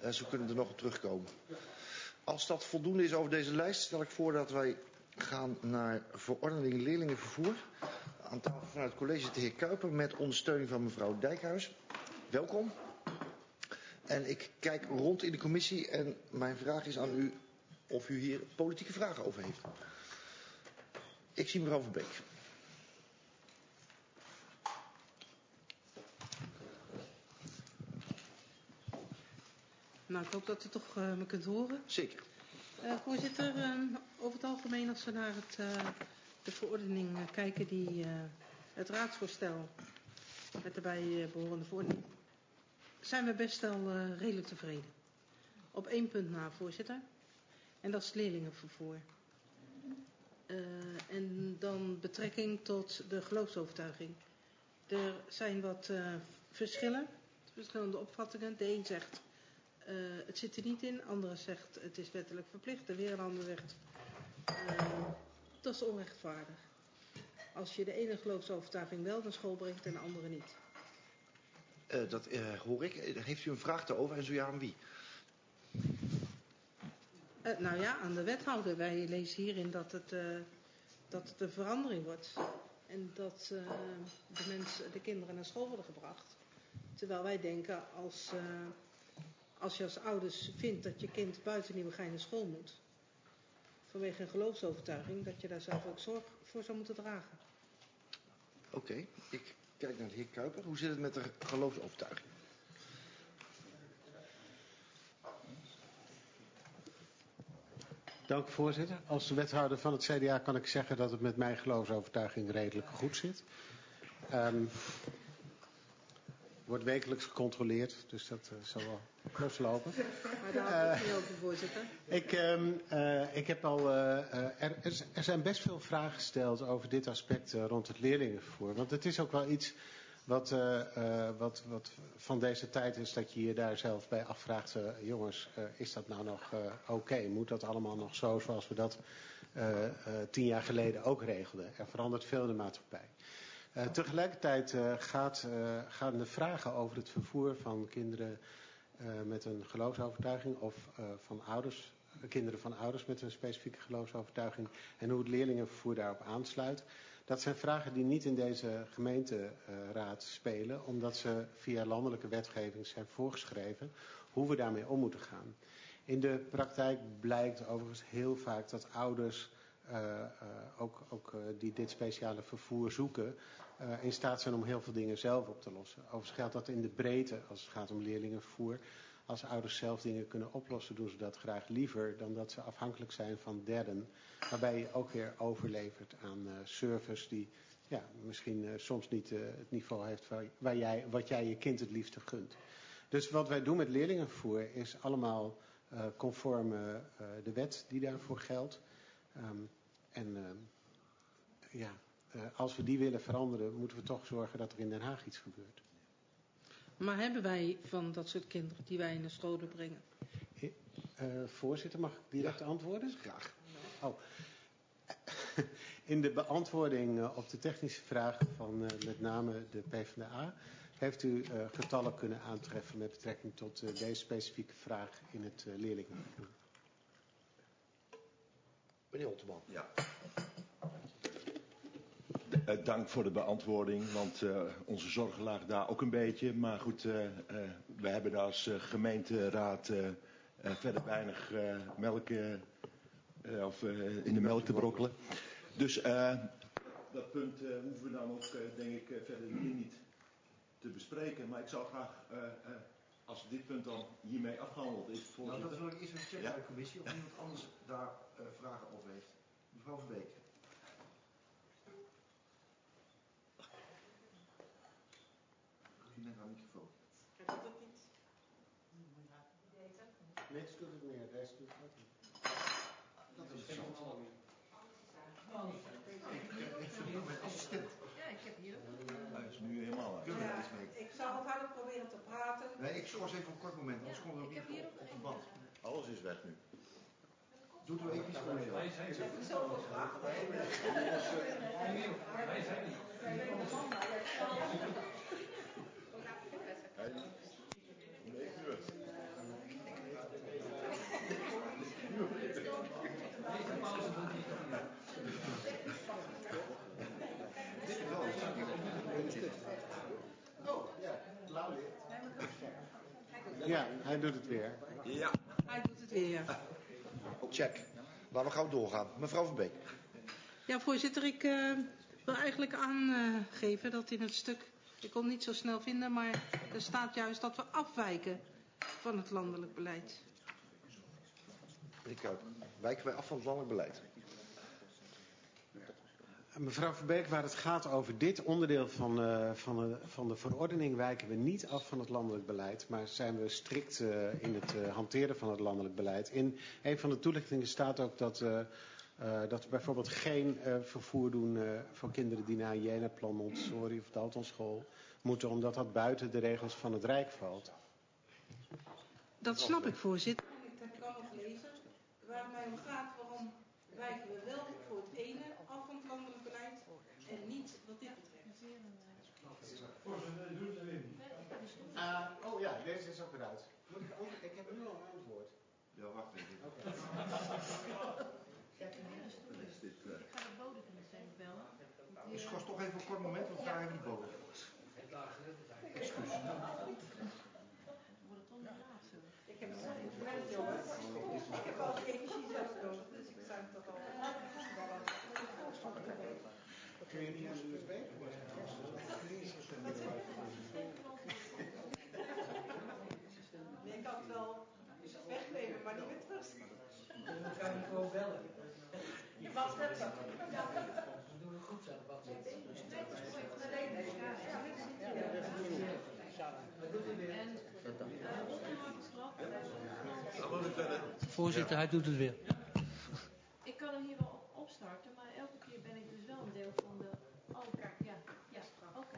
Ze kunnen er nog op terugkomen. Als dat voldoende is over deze lijst, stel ik voor dat wij gaan naar verordening leerlingenvervoer. Aan tafel vanuit het college de heer Kuiper met ondersteuning van mevrouw Dijkhuis. Welkom. En ik kijk rond in de commissie en mijn vraag is aan u of u hier politieke vragen over heeft. Ik zie mevrouw Verbeek. Nou, ik hoop dat u toch me kunt horen. Zeker. Voorzitter, over het algemeen als we naar de verordening kijken die het raadsvoorstel met daarbij behorende verordening, zijn we best wel redelijk tevreden. Op 1 punt na, voorzitter. En dat is leerlingenvervoer. En dan betrekking tot de geloofsovertuiging. Er zijn wat verschillen, verschillende opvattingen. De een zegt het zit er niet in, de andere zegt het is wettelijk verplicht. De weer een ander zegt dat is onrechtvaardig. Als je de ene geloofsovertuiging wel naar school brengt en de andere niet. Dat hoor ik. Heeft u een vraag daarover en zo ja aan wie? Nou ja, aan de wethouder. Wij lezen hierin dat het een verandering wordt. En dat de kinderen naar school worden gebracht. Terwijl wij denken, als je als ouders vindt dat je kind buiten Nieuwegein naar school moet, vanwege een geloofsovertuiging, dat je daar zelf ook zorg voor zou moeten dragen. Oké, ik kijk naar de heer Kuiper. Hoe zit het met de geloofsovertuiging? Dank voorzitter. Als wethouder van het CDA kan ik zeggen dat het met mijn geloofsovertuiging redelijk goed zit. Wordt wekelijks gecontroleerd, dus dat zal wel loslopen. Maar daar had ik het niet over, voorzitter. Ik heb al. Er zijn best veel vragen gesteld over dit aspect rond het leerlingenvervoer. Want het is ook wel iets wat van deze tijd is dat je je daar zelf bij afvraagt. Jongens, is dat nou nog oké? Moet dat allemaal nog zo zoals we dat 10 jaar geleden ook regelden? Er verandert veel in de maatschappij. Tegelijkertijd gaan de vragen over het vervoer van kinderen met een geloofsovertuiging of van ouders, kinderen van ouders met een specifieke geloofsovertuiging en hoe het leerlingenvervoer daarop aansluit. Dat zijn vragen die niet in deze gemeenteraad spelen, omdat ze via landelijke wetgeving zijn voorgeschreven hoe we daarmee om moeten gaan. In de praktijk blijkt overigens heel vaak dat ouders die dit speciale vervoer zoeken, in staat zijn om heel veel dingen zelf op te lossen. Overigens geldt dat in de breedte als het gaat om leerlingenvervoer. Als ouders zelf dingen kunnen oplossen, doen ze dat graag liever dan dat ze afhankelijk zijn van derden. Waarbij je ook weer overlevert aan service die misschien soms niet het niveau heeft wat jij je kind het liefste gunt. Dus wat wij doen met leerlingenvervoer is allemaal conform de wet die daarvoor geldt. Als we die willen veranderen, moeten we toch zorgen dat er in Den Haag iets gebeurt. Maar hebben wij van dat soort kinderen die wij naar scholen brengen? Voorzitter, mag ik direct antwoorden? Graag. Oh. In de beantwoording op de technische vraag van met name de PvdA heeft u getallen kunnen aantreffen met betrekking tot deze specifieke vraag in het leerlingenvervoer. Meneer Holteman. Ja. Dank voor de beantwoording, want onze zorgen lagen daar ook een beetje. Maar goed, we hebben daar als gemeenteraad verder weinig melk in de melk te brokkelen. Dus dat punt hoeven we dan ook, denk ik, verder hier niet te bespreken. Maar ik zou graag, als dit punt dan hiermee afgehandeld is, voorzitter. Nou, dat wil ik eerst even checken bij de commissie of iemand anders daar vragen over heeft. Mevrouw Verbeek. U neemt haar microfoon. Ik doet het niet. Nee, het doet het meer. Deze doet het niet. Dat is interessant. Ik verbind mijn assistent. Ja, ik heb hier. Hij is nu helemaal uit. Ik zal het harder proberen te praten. Nee, ik schors even een kort moment, anders komt er ook niet op de band. Alles is weg nu. Doet u even iets voor mezelf. Ik heb zoveel vragen. Wij zijn niet. Nee, Ja, hij doet het weer. Ja. Hij doet het weer, ja. Check. Laten we gauw doorgaan. Mevrouw Verbeek. Ja, voorzitter, ik wil eigenlijk aangeven dat in het stuk, ik kon het niet zo snel vinden, maar er staat juist dat we afwijken van het landelijk beleid. Meneer Kuiper, wijken wij af van het landelijk beleid? Mevrouw Verbeek, waar het gaat over dit onderdeel van de verordening wijken we niet af van het landelijk beleid, maar zijn we strikt in het hanteren van het landelijk beleid. In een van de toelichtingen staat ook dat we bijvoorbeeld geen vervoer doen voor kinderen die naar een JENA-plan, Montessori of Daltonschool moeten, omdat dat buiten de regels van het Rijk valt. Dat snap ik, voorzitter. Ik heb het al gelezen. Waar het mij om gaat, waarom wijken we wel voor het ene af van het landelijk beleid en niet wat dit betreft. Oh ja, deze is ook eruit. Ik heb nu al een antwoord. Ja, wacht even. Okay. Ik ga de bodem meteen bellen. Dus kost toch even een kort moment, want we gaan even de bodem. Excuus. Wordt het toch niet laat zo? Ik heb het jongens. Ik heb al die energie zelf nodig, dus ik zou dat al. Kun je niet aan de USB? Nee, ik kan het wel wegnemen, maar niet meer terug. Dan kan je gewoon bellen. Je mag het zo. We doen het goed zo. Wat dat doet hij weer. Voorzitter, hij doet het weer. Ik kan hem hier wel opstarten, maar elke keer ben ik dus wel een deel van de... Oh, kijk, ja. Oké.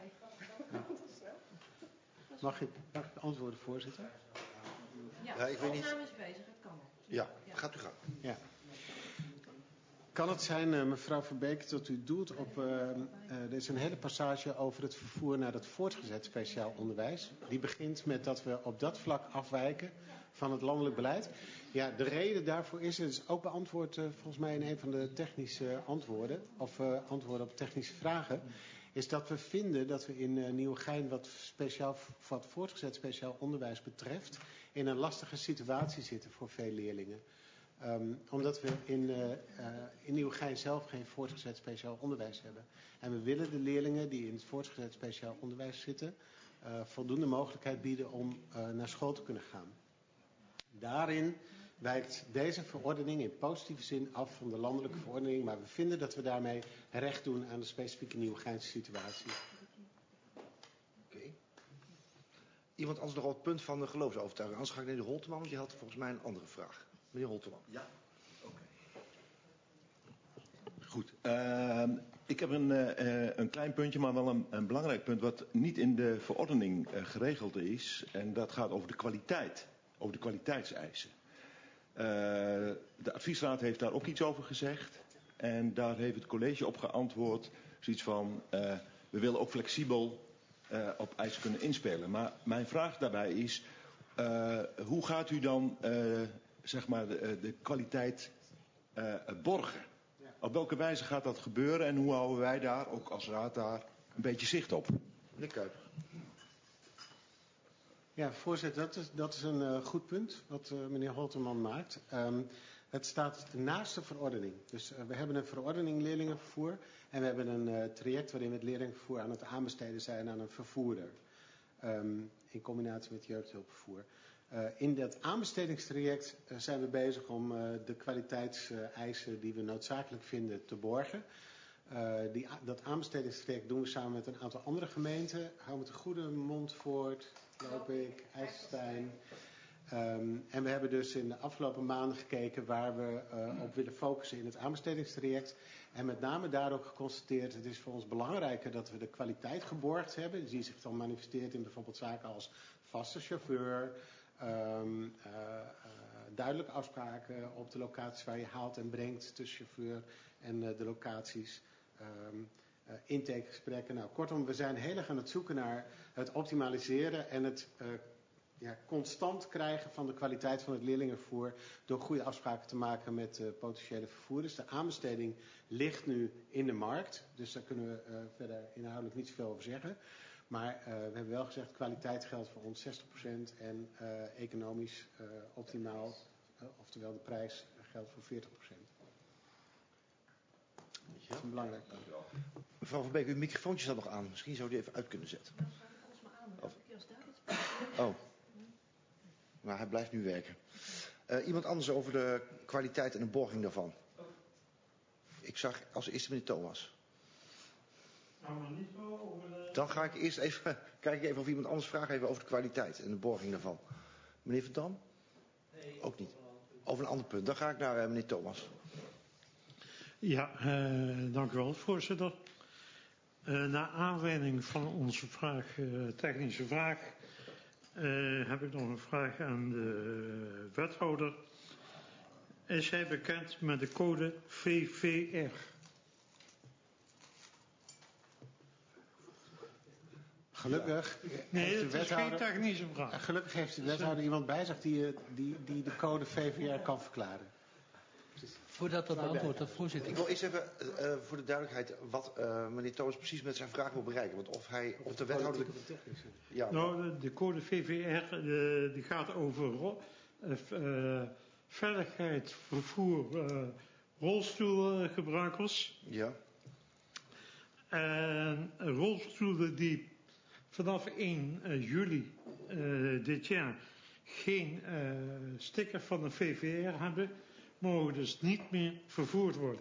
Mag ik antwoorden, voorzitter? Ja, ik weet niet. De opname is bezig, het kan wel. Ja, gaat u gang. Ja. Kan het zijn, mevrouw Verbeek, dat u doelt op... er is een hele passage over het vervoer naar het voortgezet speciaal onderwijs. Die begint met dat we op dat vlak afwijken van het landelijk beleid. Ja, de reden daarvoor is, het is ook beantwoord volgens mij in een van de technische antwoorden, of antwoorden op technische vragen, is dat we vinden dat we in Nieuwegein wat voortgezet speciaal onderwijs betreft in een lastige situatie zitten voor veel leerlingen. Omdat we in Nieuwegein zelf geen voortgezet speciaal onderwijs hebben. En we willen de leerlingen die in het voortgezet speciaal onderwijs zitten voldoende mogelijkheid bieden om naar school te kunnen gaan. Daarin wijkt deze verordening in positieve zin af van de landelijke verordening, maar we vinden dat we daarmee recht doen aan de specifieke Nieuwegeinse situatie. Oké. Iemand anders nog op het punt van de geloofsovertuiging? Anders ga ik naar de Holteman, want die had volgens mij een andere vraag. Meneer Holteman. Ja, oké. Goed. Ik heb een klein puntje, maar wel een belangrijk punt wat niet in de verordening geregeld is. En dat gaat over de kwaliteit, over de kwaliteitseisen. De adviesraad heeft daar ook iets over gezegd. En daar heeft het college op geantwoord. Zoiets van, we willen ook flexibel op eisen kunnen inspelen. Maar mijn vraag daarbij is, hoe gaat u dan zeg maar de kwaliteit borgen? Op welke wijze gaat dat gebeuren en hoe houden wij daar, ook als raad daar, een beetje zicht op? Meneer Kuiper. Ja, voorzitter, dat is een goed punt wat meneer Holterman maakt. Het staat naast de verordening. Dus we hebben een verordening leerlingenvervoer en we hebben een traject waarin we het leerlingenvervoer aan het aanbesteden zijn aan een vervoerder. In combinatie met jeugdhulpvervoer. In dat aanbestedingstraject zijn we bezig om de kwaliteitseisen die we noodzakelijk vinden te borgen. Dat aanbestedingstraject doen we samen met een aantal andere gemeenten. Hou met de Goede, Montfort, Lopik, IJsselstein. En we hebben dus in de afgelopen maanden gekeken waar we op willen focussen in het aanbestedingstraject. En met name daar ook geconstateerd, het is voor ons belangrijker dat we de kwaliteit geborgd hebben. Die zich dan manifesteert in bijvoorbeeld zaken als vaste chauffeur, duidelijke afspraken op de locaties waar je haalt en brengt tussen chauffeur en de locaties. Intakegesprekken. Nou, kortom, we zijn heel erg aan het zoeken naar het optimaliseren en het constant krijgen van de kwaliteit van het leerlingenvervoer door goede afspraken te maken met potentiële vervoerders. De aanbesteding ligt nu in de markt, dus daar kunnen we verder inhoudelijk niet zoveel over zeggen. Maar we hebben wel gezegd, kwaliteit geldt voor ons 60% en economisch optimaal, oftewel de prijs, geldt voor 40%. Dat is een belangrijk punt. Mevrouw Van Beek, uw microfoontje staat nog aan. Misschien zou u die even uit kunnen zetten. Dat staat volgens mij aan. Elke keer als David spreekt. Oh. Maar hij blijft nu werken. Iemand anders over de kwaliteit en de borging daarvan? Ik zag als eerste meneer Thomas. Dan ga ik eerst even kijken of iemand anders vraagt even over de kwaliteit en de borging daarvan. Meneer Van Dam? Nee, ook niet. Over een ander punt. Dan ga ik naar meneer Thomas. Ja, dank u wel, voorzitter. Naar aanleiding van onze vraag, technische vraag, heb ik nog een vraag aan de wethouder. Is hij bekend met de code VVR? Gelukkig Nee, heeft het is geen technische vraag. Gelukkig heeft de wethouder iemand bij zich die de code VVR kan verklaren. Voordat dat beantwoord wordt, voorzitter. Ik wil eerst even voor de duidelijkheid wat meneer Thomas precies met zijn vraag wil bereiken. Want of de wethouder... Ja, Nou, de code VVR die gaat over veiligheid, vervoer, rolstoelgebruikers. Ja. En rolstoelen die vanaf 1 juli dit jaar geen sticker van de VVR hebben, mogen dus niet meer vervoerd worden.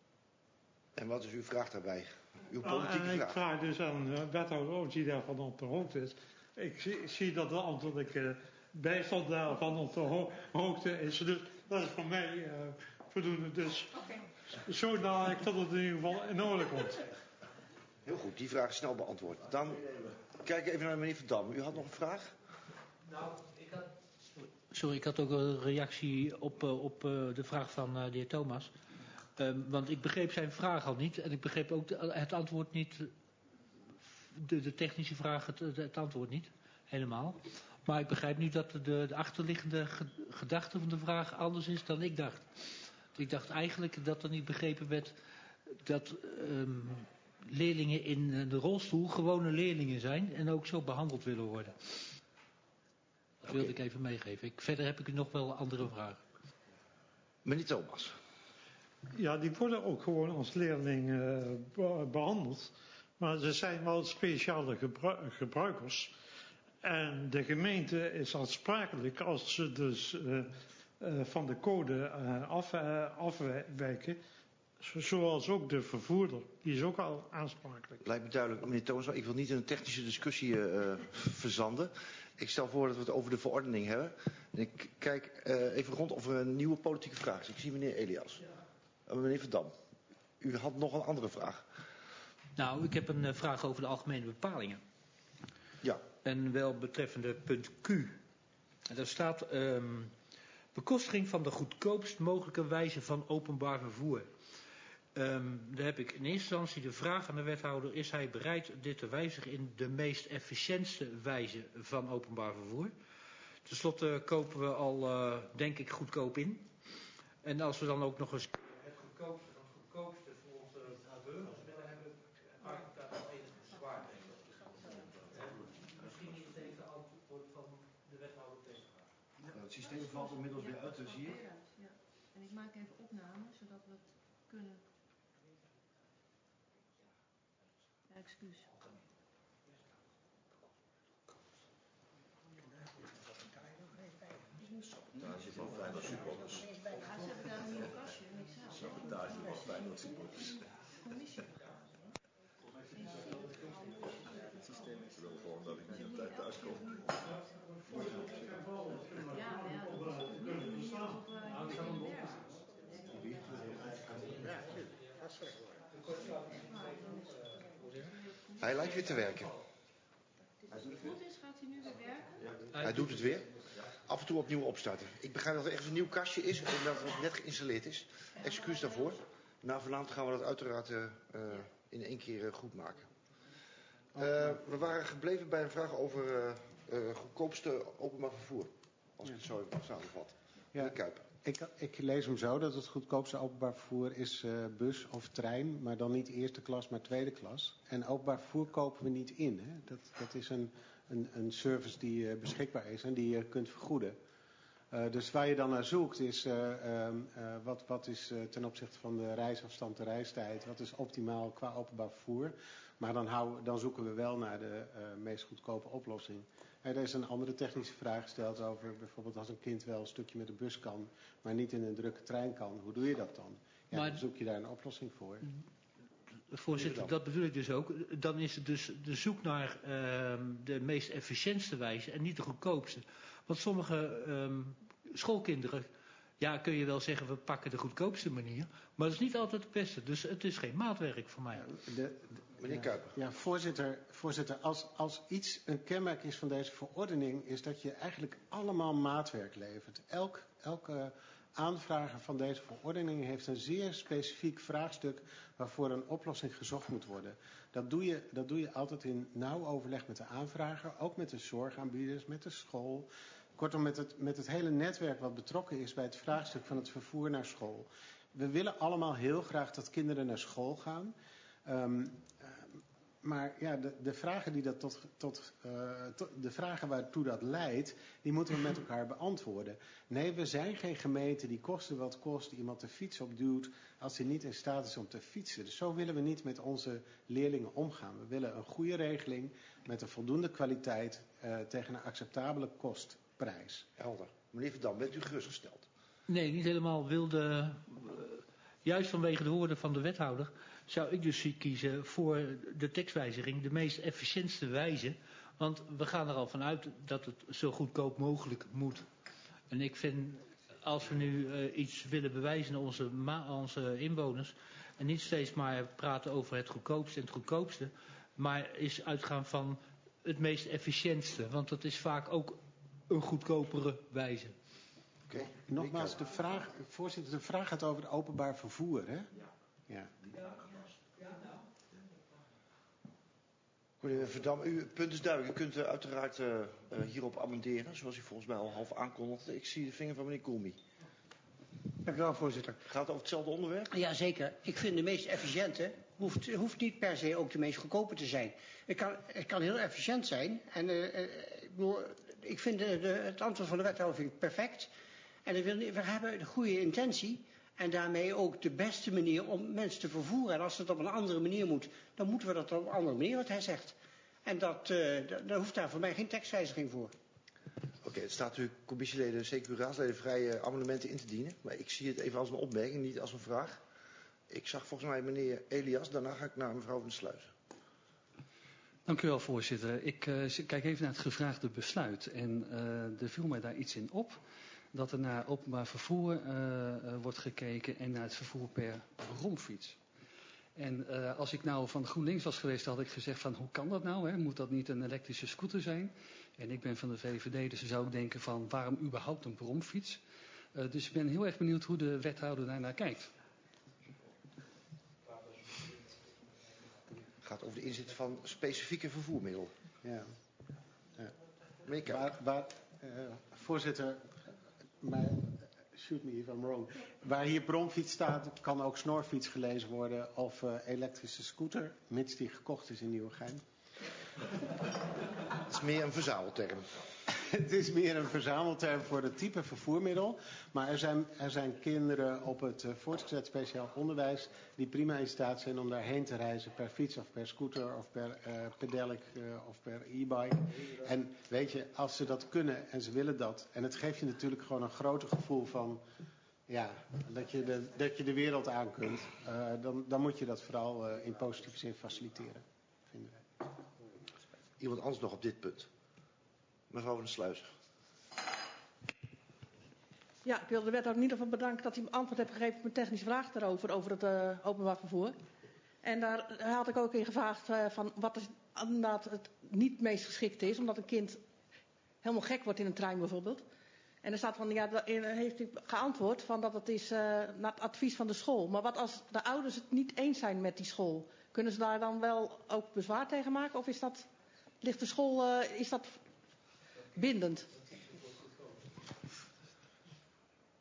En wat is uw vraag daarbij? Uw politieke En ik vraag? vraag dus aan de wethouder of die daarvan op de hoogte is. Ik zie dat de ambtelijke bijstand daarvan op de hoogte is. Dus dat is voor mij voldoende. Dus zo dadelijk dat het in ieder geval in orde komt. Heel goed, die vraag is snel beantwoord. Dan kijk even naar meneer Van Dam. U had nog een vraag? Nou, ik had ook een reactie op de vraag van de heer Thomas. Want ik begreep zijn vraag al niet. En ik begreep ook het antwoord niet. De technische vraag, het antwoord niet. Helemaal. Maar ik begrijp nu dat de achterliggende gedachte van de vraag anders is dan ik dacht. Ik dacht eigenlijk dat er niet begrepen werd dat leerlingen in de rolstoel gewone leerlingen zijn. En ook zo behandeld willen worden. Dat wilde ik even meegeven. Verder heb ik nog wel andere vragen. Meneer Thomas. Ja, die worden ook gewoon als leerling behandeld. Maar ze zijn wel speciale gebruikers. En de gemeente is aansprakelijk als ze dus van de code afwijken. Zoals ook de vervoerder. Die is ook al aansprakelijk. Lijkt me duidelijk, meneer Thomas. Ik wil niet in een technische discussie verzanden. Ik stel voor dat we het over de verordening hebben. En ik kijk even rond of er een nieuwe politieke vraag is. Ik zie meneer Elias. Meneer Van Dam. U had nog een andere vraag. Nou, ik heb een vraag over de algemene bepalingen. Ja. En wel betreffende punt Q. En daar staat bekostiging van de goedkoopst mogelijke wijze van openbaar vervoer. Daar heb ik in eerste instantie de vraag aan de wethouder: is hij bereid dit te wijzigen in de meest efficiëntste wijze van openbaar vervoer? Ten slotte kopen we al, denk ik, goedkoop in. En als we dan ook nog eens het goedkoopste van het goedkoopste voor onze burgers willen hebben, maak ik daar wel enige bezwaar tegen. Misschien niet het even antwoord van de wethouder op deze vraag. Ja, het systeem valt inmiddels weer uit, zie je. Ja. En ik maak even opname, zodat we het kunnen... Ja, excuus. Sabotage van Feyenoord supporters. Ja, ze hebben daar een nieuw kastje, niks aan. Sabotage van Feyenoord supporters. Commissie. Ik wil gewoon dat ik niet op tijd thuis kom. Ja, maar ja, dat is niet de manier waarop iedereen werkt. Hij lijkt weer te werken. Als het goed is, gaat hij nu weer werken? Hij doet het weer. Af en toe opnieuw opstarten. Ik begrijp dat er ergens een nieuw kastje is en dat het net geïnstalleerd is. Excuus daarvoor. Na vanavond gaan we dat uiteraard in één keer goed maken. We waren gebleven bij een vraag over goedkoopste openbaar vervoer. Als ik het zo heb samengevat. Ja. Kuip. Ik lees hem zo dat het goedkoopste openbaar vervoer is bus of trein, maar dan niet eerste klas, maar tweede klas. En openbaar vervoer kopen we niet in. Hè? Dat is een service die beschikbaar is en die je kunt vergoeden. Dus waar je dan naar zoekt is wat is ten opzichte van de reisafstand, de reistijd, wat is optimaal qua openbaar vervoer. Maar dan zoeken we wel naar de meest goedkope oplossing. Er is een andere technische vraag gesteld over bijvoorbeeld als een kind wel een stukje met de bus kan, maar niet in een drukke trein kan. Hoe doe je dat dan? Ja, maar dan zoek je daar een oplossing voor. Voorzitter, dat bedoel ik dus ook. Dan is het dus de zoek naar de meest efficiëntste wijze en niet de goedkoopste. Want sommige schoolkinderen, ja, kun je wel zeggen we pakken de goedkoopste manier, maar dat is niet altijd het beste. Dus het is geen maatwerk voor mij. Meneer Kuiper. Ja, voorzitter, als iets een kenmerk is van deze verordening, is dat je eigenlijk allemaal maatwerk levert. Elke aanvrager van deze verordening heeft een zeer specifiek vraagstuk waarvoor een oplossing gezocht moet worden. Dat doe je altijd in nauw overleg met de aanvrager, ook met de zorgaanbieders, met de school. Kortom, met het hele netwerk wat betrokken is bij het vraagstuk van het vervoer naar school. We willen allemaal heel graag dat kinderen naar school gaan. Maar ja, de vragen die dat de vragen waartoe dat leidt, die moeten we met elkaar beantwoorden. Nee, we zijn geen gemeente die koste wat kost iemand de fiets opduwt als hij niet in staat is om te fietsen. Dus zo willen we niet met onze leerlingen omgaan. We willen een goede regeling met een voldoende kwaliteit tegen een acceptabele kostprijs. Helder. Meneer Verdam, bent u gerustgesteld? Nee, niet helemaal. Juist vanwege de woorden van de wethouder zou ik dus kiezen voor de tekstwijziging, de meest efficiëntste wijze. Want we gaan er al vanuit dat het zo goedkoop mogelijk moet. En ik vind, als we nu iets willen bewijzen aan onze inwoners, en niet steeds maar praten over het goedkoopste en het goedkoopste, maar is uitgaan van het meest efficiëntste. Want dat is vaak ook een goedkopere wijze. Okay. Nogmaals, voorzitter, de vraag gaat over het openbaar vervoer, hè? Ja. Meneer Verdam, uw punt is duidelijk. U kunt uiteraard hierop amenderen, zoals u volgens mij al half aankondigde. Ik zie de vinger van meneer Koolmi. Dank u wel, voorzitter. Gaat het over hetzelfde onderwerp? Ja, zeker. Ik vind de meest efficiënte hoeft niet per se ook de meest goedkope te zijn. Het kan heel efficiënt zijn. En ik vind het antwoord van de wethouder perfect. En we hebben de goede intentie en daarmee ook de beste manier om mensen te vervoeren. En als het op een andere manier moet, dan moeten we dat op een andere manier, wat hij zegt. En daar hoeft daar voor mij geen tekstwijziging voor. Oké, het staat u commissieleden, zeker uw raadsleden, vrij amendementen in te dienen. Maar ik zie het even als een opmerking, niet als een vraag. Ik zag volgens mij meneer Elias, daarna ga ik naar mevrouw van der Sluizen. Dank u wel, voorzitter. Ik kijk even naar het gevraagde besluit. En er viel mij daar iets in op. Dat er naar openbaar vervoer wordt gekeken en naar het vervoer per bromfiets. En als ik nou van GroenLinks was geweest, had ik gezegd van hoe kan dat nou? Hè? Moet dat niet een elektrische scooter zijn? En ik ben van de VVD, dus dan zou ik denken van waarom überhaupt een bromfiets? Dus ik ben heel erg benieuwd hoe de wethouder daarnaar kijkt. Het gaat over de inzet van specifieke vervoermiddelen. Ja. Voorzitter, maar shoot me if I'm wrong. Waar hier bromfiets staat, kan ook snorfiets gelezen worden of elektrische scooter, mits die gekocht is in Nieuwegein. Het is meer een verzamelterm. Het is meer een verzamelterm voor het type vervoermiddel. Maar er zijn kinderen op het voortgezet speciaal onderwijs die prima in staat zijn om daarheen te reizen per fiets of per scooter of per pedelec of per e-bike. En weet je, als ze dat kunnen en ze willen dat, en het geeft je natuurlijk gewoon een groter gevoel van ja, dat je de wereld aan kunt, dan moet je dat vooral in positieve zin faciliteren, vinden wij. Iemand anders nog op dit punt? Mevrouw van der Sluizen. Ja, ik wil de wethouder in ieder geval bedanken dat hij me antwoord heeft gegeven op mijn technische vraag daarover, over het openbaar vervoer. En daar had ik ook in gevraagd van wat is inderdaad het niet meest geschikte is, omdat een kind helemaal gek wordt in een trein bijvoorbeeld. En er staat van, ja, heeft u geantwoord van dat het is naar het advies van de school. Maar wat als de ouders het niet eens zijn met die school? Kunnen ze daar dan wel ook bezwaar tegen maken? Of ligt de school, is dat bindend?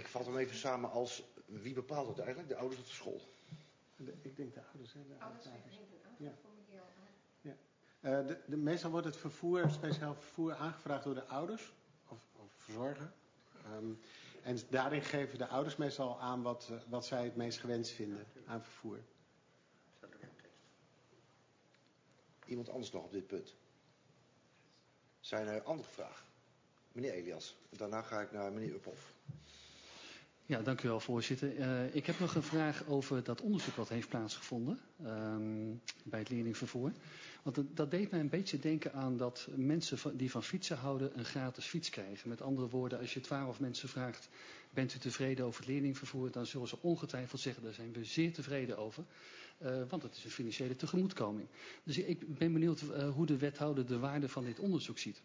vat hem even samen als, wie bepaalt het eigenlijk? De ouders of de school? Ik denk de ouders. Hè, Ouders hebben een aanvraagformulier al aan. Meestal wordt het vervoer, speciaal vervoer, aangevraagd door de ouders of verzorger. En daarin geven de ouders meestal aan wat zij het meest gewenst vinden aan vervoer. Iemand anders nog op dit punt? Zijn er andere vragen? Meneer Elias. Daarna ga ik naar meneer Uphoff. Ja, dank u wel, voorzitter. Ik heb nog een vraag over dat onderzoek wat heeft plaatsgevonden bij het leerlingvervoer. Want dat deed mij een beetje denken aan dat mensen die van fietsen houden een gratis fiets krijgen. Met andere woorden, als je 12 mensen vraagt, bent u tevreden over het leerlingvervoer? Dan zullen ze ongetwijfeld zeggen, daar zijn we zeer tevreden over. Want het is een financiële tegemoetkoming. Dus ik ben benieuwd hoe de wethouder de waarde van dit onderzoek ziet.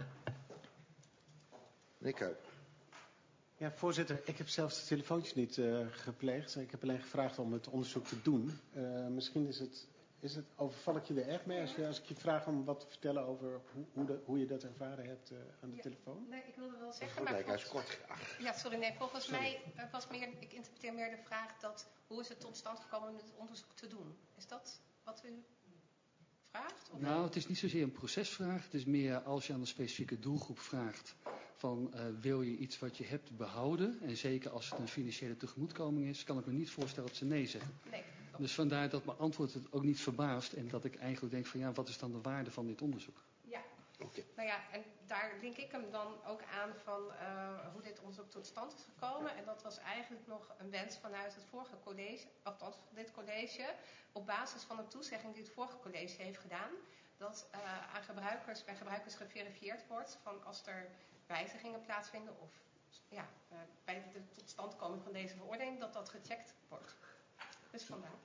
Meneer Kuip. Ja, voorzitter, ik heb zelfs de telefoontjes niet gepleegd. Ik heb alleen gevraagd om het onderzoek te doen. Misschien overval ik je er erg mee als ik je vraag om wat te vertellen over hoe je dat ervaren hebt aan de telefoon? Nee, ik wilde wel zeggen, maar volgens mij was meer, ik interpreteer meer de vraag dat, hoe is het tot stand gekomen om het onderzoek te doen? Is dat wat u vraagt? Of nou, het is niet zozeer een procesvraag. Het is meer als je aan een specifieke doelgroep vraagt van wil je iets wat je hebt behouden? En zeker als het een financiële tegemoetkoming is, kan ik me niet voorstellen dat ze nee zeggen. Nee. Dus vandaar dat mijn antwoord het ook niet verbaast en dat ik eigenlijk denk van ja, wat is dan de waarde van dit onderzoek? Ja, nou ja, en daar link ik hem dan ook aan van hoe dit onderzoek tot stand is gekomen. En dat was eigenlijk nog een wens vanuit het vorige college, althans dit college, op basis van een toezegging die het vorige college heeft gedaan. Dat bij gebruikers geverifieerd wordt van als er wijzigingen plaatsvinden of ja, bij de totstandkoming van deze verordening, dat gecheckt wordt. Dus vandaag.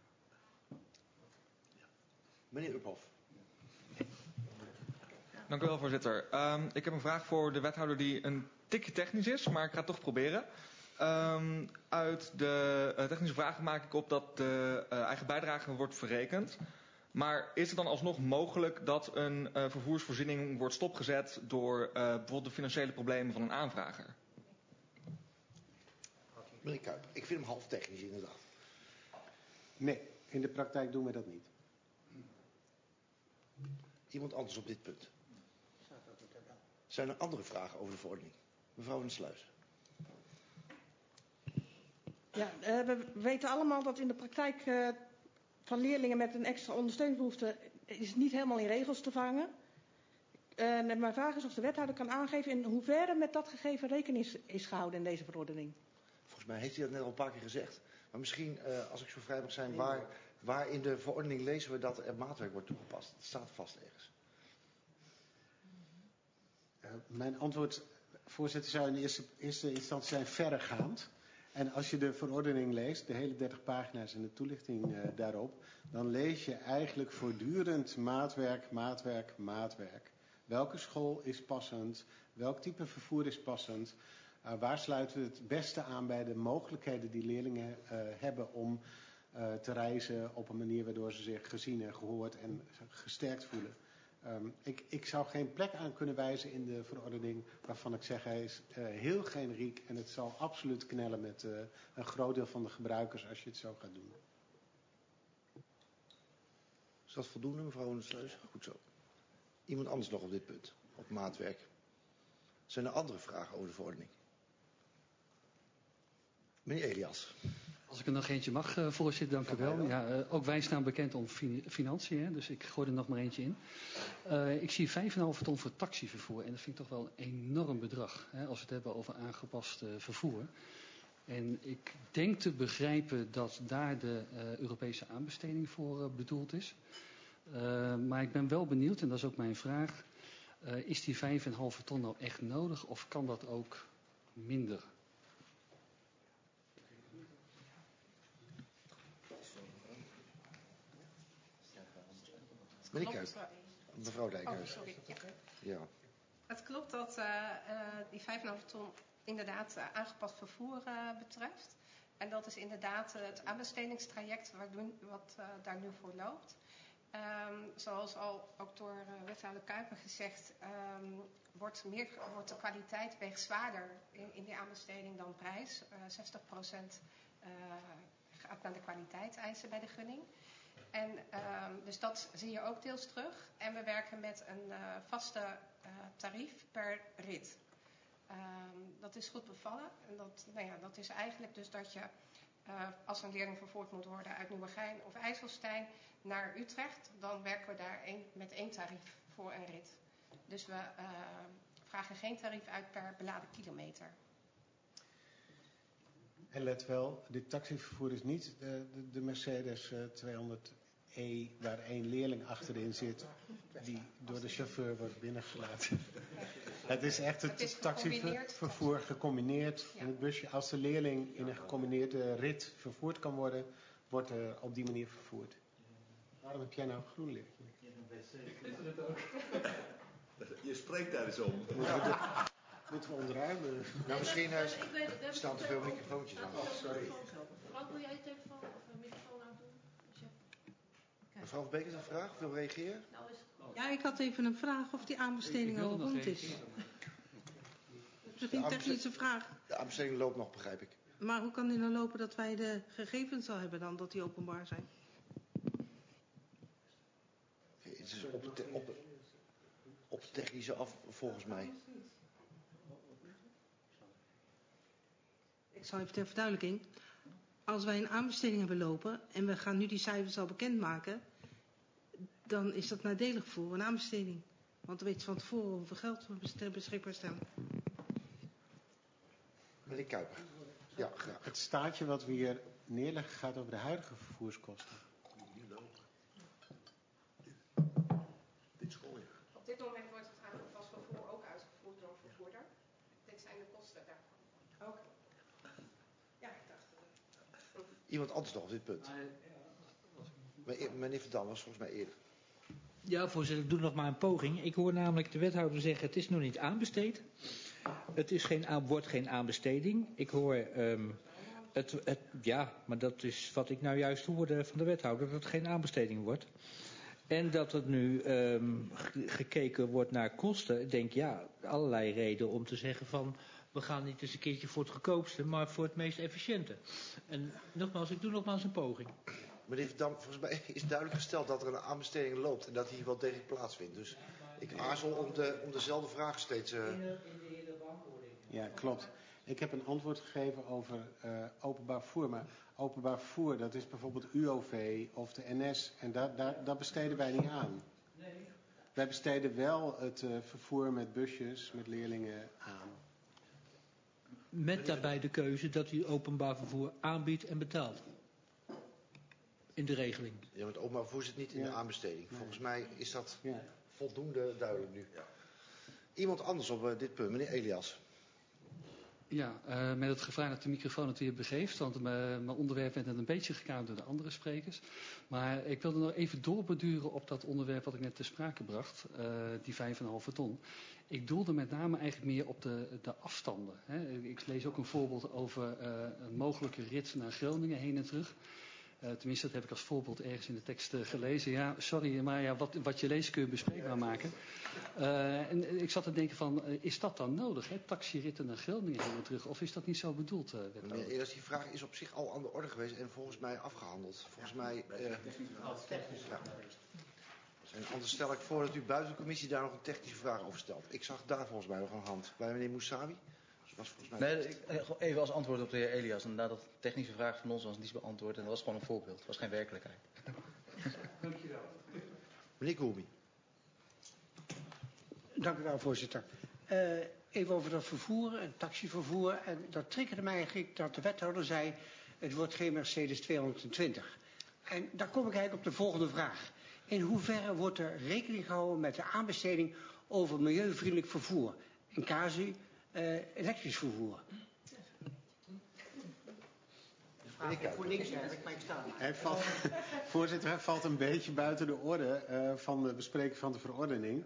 Meneer Uphoff. Dank u wel, voorzitter. Ik heb een vraag voor de wethouder die een tikje technisch is, maar ik ga het toch proberen. Uit de technische vragen maak ik op dat de eigen bijdrage wordt verrekend. Maar is het dan alsnog mogelijk dat een vervoersvoorziening wordt stopgezet door bijvoorbeeld de financiële problemen van een aanvrager? Meneer Kuip, ik vind hem half technisch inderdaad. Nee, in de praktijk doen we dat niet. Iemand anders op dit punt? Zijn er andere vragen over de verordening? Mevrouw van der Sluis. Ja, we weten allemaal dat in de praktijk van leerlingen met een extra ondersteuningsbehoefte is niet helemaal in regels te vangen. Mijn vraag is of de wethouder kan aangeven in hoeverre met dat gegeven rekening is gehouden in deze verordening. Volgens mij heeft hij dat net al een paar keer gezegd. Maar misschien, als ik zo vrij mag zijn, waar in de verordening lezen we dat er maatwerk wordt toegepast? Het staat vast ergens. Mijn antwoord, voorzitter, zou in eerste instantie zijn verregaand. En als je de verordening leest, de hele 30 pagina's en de toelichting daarop, dan lees je eigenlijk voortdurend maatwerk. Welke school is passend? Welk type vervoer is passend? Waar sluiten we het beste aan bij de mogelijkheden die leerlingen hebben om te reizen op een manier waardoor ze zich gezien en gehoord en gesterkt voelen? Ik zou geen plek aan kunnen wijzen in de verordening waarvan ik zeg hij is heel generiek en het zal absoluut knellen met een groot deel van de gebruikers als je het zo gaat doen. Is dat voldoende, mevrouw van der Sluis? Goed zo. Iemand anders nog op dit punt, op maatwerk? Zijn er andere vragen over de verordening? Meneer Elias. Als ik er nog eentje mag, voorzitter, dank u wel. Ja, ook wij staan bekend om financiën, hè, dus ik gooi er nog maar eentje in. Ik zie 5,5 ton voor taxivervoer en dat vind ik toch wel een enorm bedrag, hè, als we het hebben over aangepast vervoer. En ik denk te begrijpen dat daar de Europese aanbesteding voor bedoeld is. Maar ik ben wel benieuwd, en dat is ook mijn vraag, is die 5,5 ton nou echt nodig of kan dat ook minder? Mevrouw Dijkhuis. Sorry. Ja. Het klopt dat die 5,5 ton inderdaad aangepast vervoer betreft. En dat is inderdaad het aanbestedingstraject wat daar nu voor loopt. Zoals al ook door wethouder Kuiper gezegd, wordt de kwaliteit weegt zwaarder in die aanbesteding dan prijs. 60% gaat naar de kwaliteitseisen bij de gunning. En dus dat zie je ook deels terug. En we werken met een vaste tarief per rit. Dat is goed bevallen. En dat is eigenlijk dus dat je, als een leerling vervoerd moet worden uit Nieuwegein of IJsselstein naar Utrecht, dan werken we daar met 1 tarief voor een rit. Dus we vragen geen tarief uit per beladen kilometer. En let wel, dit taxivervoer is niet de Mercedes 200e waar 1 leerling achterin zit die door de chauffeur wordt binnengelaten. Het is echt het taxivervoer gecombineerd in het busje. Als de leerling in een gecombineerde rit vervoerd kan worden, wordt er op die manier vervoerd. Waarom heb jij nou een groen lichtje? Je spreekt daar eens om. Moeten we onderruimen? Nou, misschien staan te veel microfoontjes aan. Oh, sorry. Frank, wil jij je telefoon of een microfoon aandoen? Mevrouw Van Beek heeft een vraag, wil reageren? Nou is het... Ja, ik had even een vraag of die aanbesteding al rond is. Misschien een technische vraag. De aanbesteding loopt nog, begrijp ik. Maar hoe kan die nou lopen dat wij de gegevens al hebben dan, dat die openbaar zijn? Het is op de technische af, volgens mij. Ik zal even ter verduidelijking. Als wij een aanbesteding hebben lopen en we gaan nu die cijfers al bekendmaken, dan is dat nadelig voor een aanbesteding. Want dan weet je van tevoren hoeveel geld we beschikbaar stellen. Meneer Kuiper. Ja, graag. Het staartje wat we hier neerleggen gaat over de huidige vervoerskosten. Op dit moment wordt het aangepast vervoer ook uitgevoerd door een vervoerder. Dit zijn de kosten daarvan. Oké. Ja, ik dacht... Iemand anders nog op dit punt? Meneer Van Dam was volgens mij eerder. Ja, voorzitter, ik doe nog maar een poging. Ik hoor namelijk de wethouder zeggen, het is nog niet aanbesteed. Het is wordt geen aanbesteding. Ik hoor, ja, maar dat is wat ik nou juist hoorde van de wethouder, dat het geen aanbesteding wordt. En dat het nu gekeken wordt naar kosten. Ik denk, ja, allerlei redenen om te zeggen van, we gaan niet eens een keertje voor het goedkoopste, maar voor het meest efficiënte. En nogmaals, ik doe nogmaals een poging. Meneer Van Dam, volgens mij is duidelijk gesteld dat er een aanbesteding loopt en dat die wel degelijk plaatsvindt. Dus ik aarzel om dezelfde vraag steeds... Ja, klopt. Ik heb een antwoord gegeven over openbaar vervoer. Maar openbaar vervoer, dat is bijvoorbeeld UOV of de NS. En daar besteden wij niet aan. Nee. Wij besteden wel het vervoer met busjes, met leerlingen aan. Met daarbij de keuze dat u openbaar vervoer aanbiedt en betaalt. In de regeling. Ja, maar het openbaar vervoer zit niet in de aanbesteding. Volgens mij is dat voldoende duidelijk nu. Ja. Iemand anders op dit punt, meneer Elias. Ja, met het gevraagd dat de microfoon het weer begeeft, want mijn onderwerp werd net een beetje gekaapt door de andere sprekers. Maar ik wilde nog even doorbeduren op dat onderwerp wat ik net ter sprake bracht, die 5,5 ton. Ik doelde met name eigenlijk meer op de afstanden. Hè. Ik lees ook een voorbeeld over een mogelijke rit naar Groningen heen en terug. Tenminste, dat heb ik als voorbeeld ergens in de tekst gelezen. Ja, sorry, maar ja, wat je leest kun je bespreekbaar maken. En ik zat te denken van, is dat dan nodig? Hè? Taxiritten naar Groningen heen en terug. Of is dat niet zo bedoeld? Meneer Elias, die vraag is op zich al aan de orde geweest en volgens mij afgehandeld. Volgens mij... En anders stel ik voor dat u buiten de commissie daar nog een technische vraag over stelt. Ik zag daar volgens mij nog een hand. Bij meneer Moussavi. Nee, even als antwoord op de heer Elias. Inderdaad, dat technische vraag van ons was niet beantwoord. En dat was gewoon een voorbeeld. Het was geen werkelijkheid. Dankjewel. Meneer Koolmi. Dank u wel, voorzitter. Even over dat vervoer, het taxivervoer. En dat triggerde mij eigenlijk dat de wethouder zei, het wordt geen Mercedes 220. En daar kom ik eigenlijk op de volgende vraag. In hoeverre wordt er rekening gehouden met de aanbesteding over milieuvriendelijk vervoer? In casu elektrisch vervoer. Voor niks eigenlijk, maar ik sta niet. Voorzitter, hij valt een beetje buiten de orde van de bespreking van de verordening.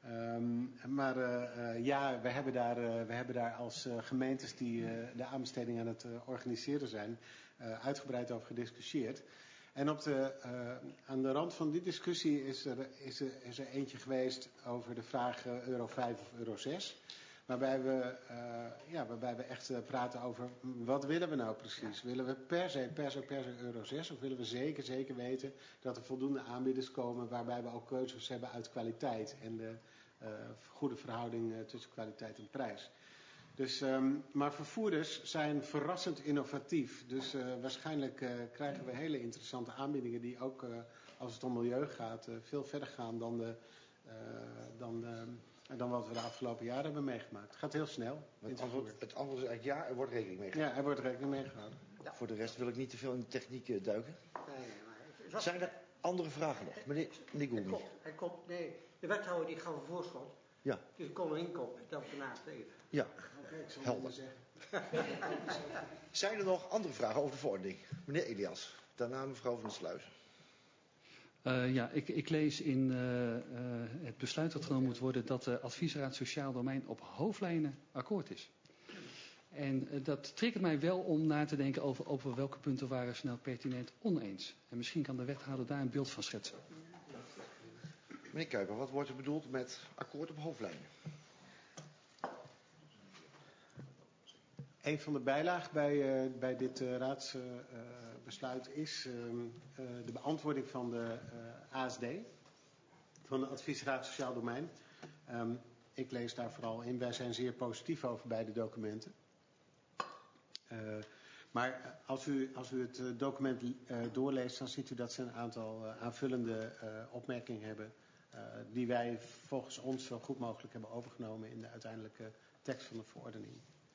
Ja, we hebben daar als gemeentes die de aanbesteding aan het organiseren zijn, uitgebreid over gediscussieerd. En aan de rand van die discussie is er eentje geweest over de vraag euro 5 of euro 6. Waarbij we echt praten over wat willen we nou precies? Willen we per se euro 6 of willen we zeker weten dat er voldoende aanbieders komen waarbij we ook keuzes hebben uit kwaliteit en de goede verhouding tussen kwaliteit en prijs. Dus, maar vervoerders zijn verrassend innovatief. Dus waarschijnlijk krijgen we hele interessante aanbiedingen die ook als het om milieu gaat veel verder gaan dan wat we de afgelopen jaren hebben meegemaakt. Het gaat heel snel. Het antwoord is eigenlijk ja, er wordt rekening mee gehouden. Ja, er wordt rekening mee gehouden. Ja. Voor de rest wil ik niet te veel in de techniek duiken. Nee. Zijn er andere vragen nog? Meneer Goulmy. Nee, de wethouder die gaf een voorschot. Ja. Dus ik kon erin komen, ik dan ernaast even. Ja, helder. Zijn er nog andere vragen over de verordening? Meneer Elias, daarna mevrouw van der Sluizen. Ik lees in het besluit dat genomen moet worden dat de adviesraad Sociaal Domein op hoofdlijnen akkoord is. En dat triggert mij wel om na te denken over welke punten waren snel pertinent oneens. En misschien kan de wethouder daar een beeld van schetsen. Meneer Kuiper, wat wordt er bedoeld met akkoord op hoofdlijnen? Een van de bijlagen bij dit raadsbesluit is de beantwoording van de ASD, van de Adviesraad Sociaal Domein. Ik lees daar vooral in, wij zijn zeer positief over beide documenten. Maar als u het document doorleest, dan ziet u dat ze een aantal aanvullende opmerkingen hebben die wij volgens ons zo goed mogelijk hebben overgenomen in de uiteindelijke tekst van de verordening.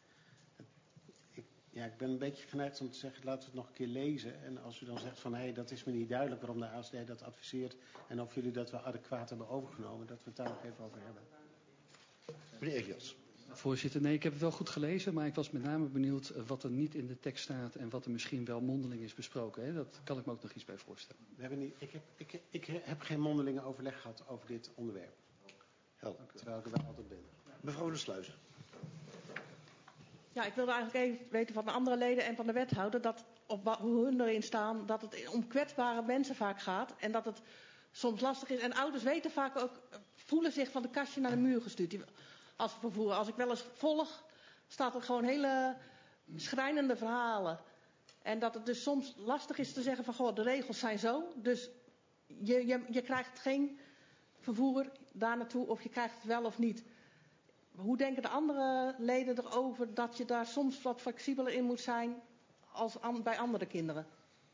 Ik ben een beetje geneigd om te zeggen, laten we het nog een keer lezen. En als u dan zegt van, dat is me niet duidelijk waarom de ASD dat adviseert. En of jullie dat wel adequaat hebben overgenomen, dat we het daar nog even over hebben. Meneer Elias. Voorzitter, nee, ik heb het wel goed gelezen, maar ik was met name benieuwd wat er niet in de tekst staat en wat er misschien wel mondeling is besproken. Hè? Dat kan ik me ook nog iets bij voorstellen. Ik heb geen mondelinge overleg gehad over dit onderwerp. Helder. Terwijl ik er wel altijd ben. Mevrouw van der Sluizen. Ja, ik wilde eigenlijk even weten van de andere leden en van de wethouder hoe hun erin staan dat het om kwetsbare mensen vaak gaat en dat het soms lastig is. En ouders weten vaak ook, voelen zich van de kastje naar de muur gestuurd. Als vervoer. Als ik wel eens volg, staat er gewoon hele schrijnende verhalen. En dat het dus soms lastig is te zeggen van, goh, de regels zijn zo. Dus je krijgt geen vervoer daar naartoe of je krijgt het wel of niet. Hoe denken de andere leden erover dat je daar soms wat flexibeler in moet zijn als bij andere kinderen?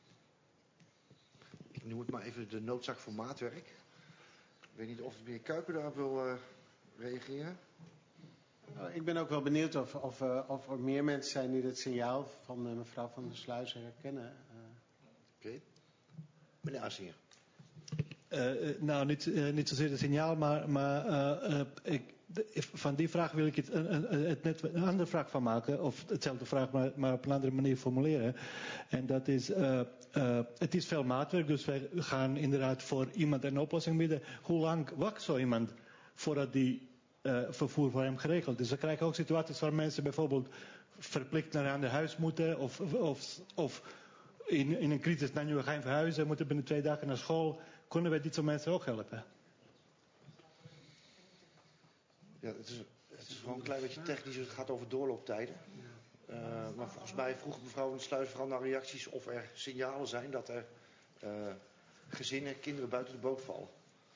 Ik noem het maar even de noodzaak voor maatwerk. Ik weet niet of de meneer Kuiper daarop wil reageren. Ik ben ook wel benieuwd of er meer mensen zijn die het signaal van mevrouw van der Sluizen herkennen. Oké. Meneer Asier. Nou, niet zozeer het signaal, maar van die vraag wil ik net een andere vraag van maken. Of hetzelfde vraag, maar op een andere manier formuleren. En dat is, het is veel maatwerk, dus wij gaan inderdaad voor iemand een oplossing bieden. Hoe lang wacht zo iemand voordat die vervoer voor hem geregeld is? Dan krijg je ook situaties waar mensen bijvoorbeeld verplicht naar een ander huis moeten. Of in een crisis naar Nieuwegein verhuizen, moeten binnen 2 dagen naar school. Kunnen wij dit soort mensen ook helpen? Ja, het is gewoon een klein beetje technisch. Het gaat over doorlooptijden. Maar volgens mij vroeg mevrouw van der Sluizen vooral naar reacties of er signalen zijn dat er gezinnen, kinderen buiten de boot vallen.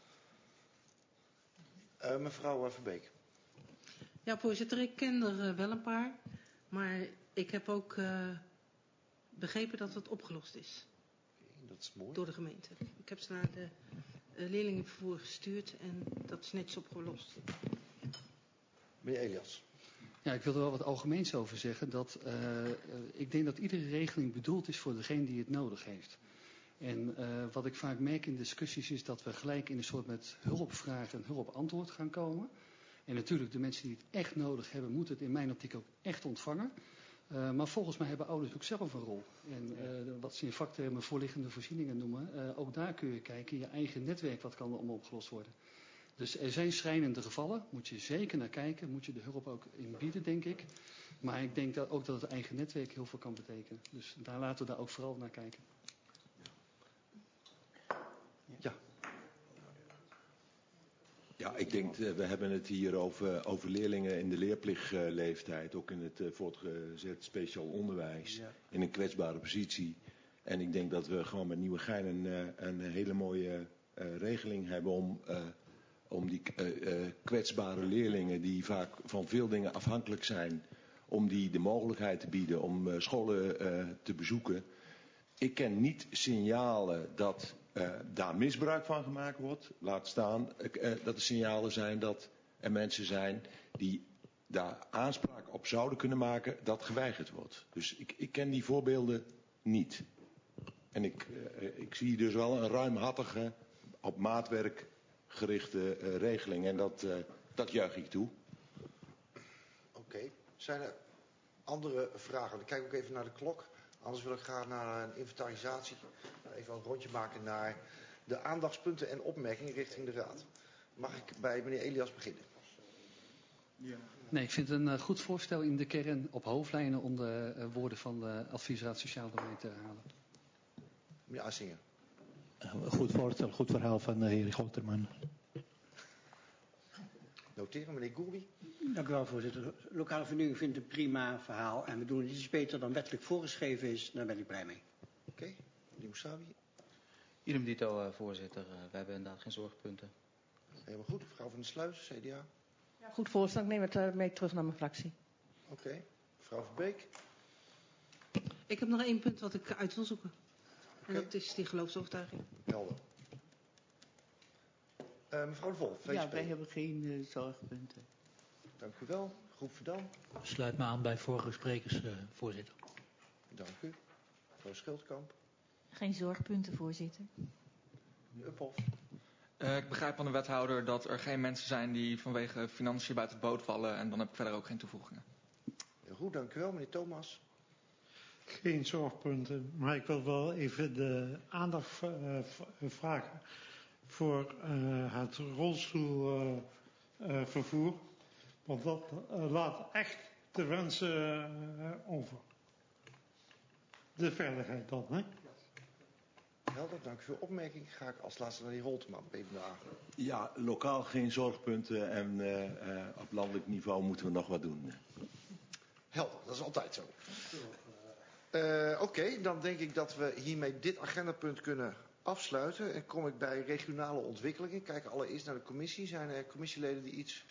Mevrouw Verbeek. Ja, voorzitter, ik ken er wel een paar. Maar ik heb ook begrepen dat het opgelost is. Dat is mooi. Door de gemeente. Ik heb ze naar de leerlingenvervoer gestuurd en dat is netjes opgelost. Meneer Elias. Ja, ik wil er wel wat algemeens over zeggen. Ik denk dat iedere regeling bedoeld is voor degene die het nodig heeft. En wat ik vaak merk in discussies is dat we gelijk in een soort met hulpvraag en hulpantwoord gaan komen. En natuurlijk, de mensen die het echt nodig hebben, moeten het in mijn optiek ook echt ontvangen. Maar volgens mij hebben ouders ook zelf een rol. En wat ze in vaktermen voorliggende voorzieningen noemen, ook daar kun je kijken, je eigen netwerk, wat kan er om opgelost worden. Dus er zijn schrijnende gevallen, moet je zeker naar kijken, moet je de hulp ook in bieden, denk ik. Maar ik denk ook dat het eigen netwerk heel veel kan betekenen. Dus daar laten we daar ook vooral naar kijken. Ja, ik denk, we hebben het hier over leerlingen in de leerplichtleeftijd, ook in het voortgezet speciaal onderwijs, in een kwetsbare positie. En ik denk dat we gewoon met Nieuwegein een hele mooie regeling hebben om die kwetsbare leerlingen die vaak van veel dingen afhankelijk zijn, om die de mogelijkheid te bieden om scholen te bezoeken. Ik ken niet signalen dat daar misbruik van gemaakt wordt. Laat staan dat er signalen zijn dat er mensen zijn die daar aanspraak op zouden kunnen maken dat geweigerd wordt. Dus ik ken die voorbeelden niet. En ik zie dus wel een ruimhartige, op maatwerk gerichte regeling. En dat juich ik toe. Oké. Zijn er andere vragen? Ik kijk ook even naar de klok. Anders wil ik graag naar een inventarisatie. Even een rondje maken naar de aandachtspunten en opmerkingen richting de Raad. Mag ik bij meneer Elias beginnen? Ja. Nee, ik vind het een goed voorstel in de kern op hoofdlijnen om de woorden van de adviesraad Sociaal Domein te herhalen. Meneer Assinger. Goed voorstel, goed verhaal van de heer Goterman. Noteren, meneer Goerbi. Dank u wel, voorzitter. Lokale vernieuwing vindt een prima verhaal en we doen het iets beter dan wettelijk voorgeschreven is. Daar ben ik blij mee. Oké, meneer Moussavi. Idem dito, voorzitter. We hebben inderdaad geen zorgpunten. Helemaal goed. Mevrouw van der Sluis, CDA. Ja, goed voorstel. Ik neem het mee terug naar mijn fractie. Oké. Mevrouw van Beek. Ik heb nog 1 punt wat ik uit wil zoeken. En dat is die geloofsovertuiging. Helder. Mevrouw de Vol, VSP. Ja, wij hebben geen zorgpunten. Dank u wel. Groep Verdam. Sluit me aan bij vorige sprekers, voorzitter. Dank u. Mevrouw Schildkamp. Geen zorgpunten, voorzitter. Meneer Uphoff. Ik begrijp van de wethouder dat er geen mensen zijn die vanwege financiën buiten het boot vallen. En dan heb ik verder ook geen toevoegingen. Heel goed, dank u wel. Meneer Thomas. Geen zorgpunten, maar ik wil wel even de aandacht vragen voor het rolstoelvervoer. Want dat laat echt te wensen over. De veiligheid dan, hè? Helder, dank u voor uw opmerking. Ga ik als laatste naar die Holteman, PvdA. Ja, lokaal geen zorgpunten en op landelijk niveau moeten we nog wat doen. Helder, dat is altijd zo. Oké, dan denk ik dat we hiermee dit agendapunt kunnen afsluiten. En kom ik bij regionale ontwikkelingen. Kijk allereerst naar de commissie. Zijn er commissieleden die iets